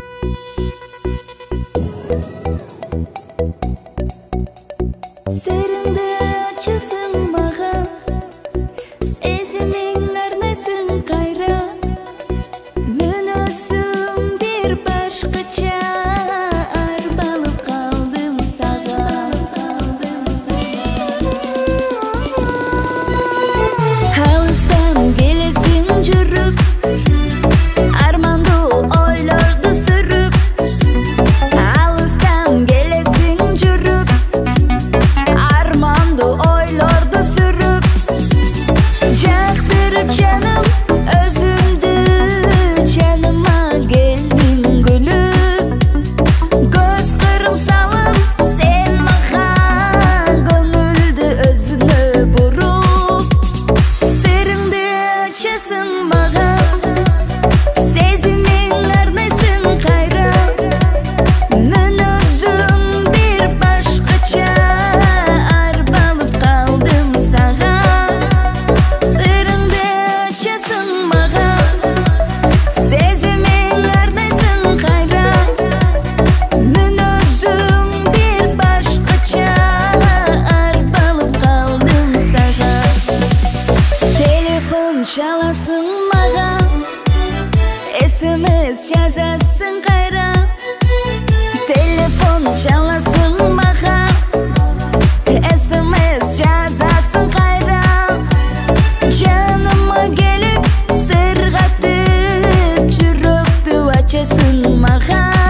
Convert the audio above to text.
Сырыңды ачасың маған, сезімің арнайсың қайра. Мүнөсің бір башқача, арбалып қалдым саған. Алыстан келесің жүріп, арманды ойларды сүріп. Алыстан келесің жүріп, арманды ойларды сүріп. Жақтырып жаным өзіңді, жаныма келдің гүліп. Көз қырын салып сен маған, көңілді өзіңе бұрып. Сырыңды açasың маған, сезімің арнайсың қайра. Мүнөзің бір башқача, арбалып қалдым саған. Сырыңды açасың маған, сезімің арнайсың қайра. Мүнөзің бір башқача, арбалып қалдым саған. Телефон çalasың маған, SMS жазасың қайра. Телефон çalасың маған, SMS жазасың қайра. Жаныма келіп сыр қатып, жүректі açасың маған.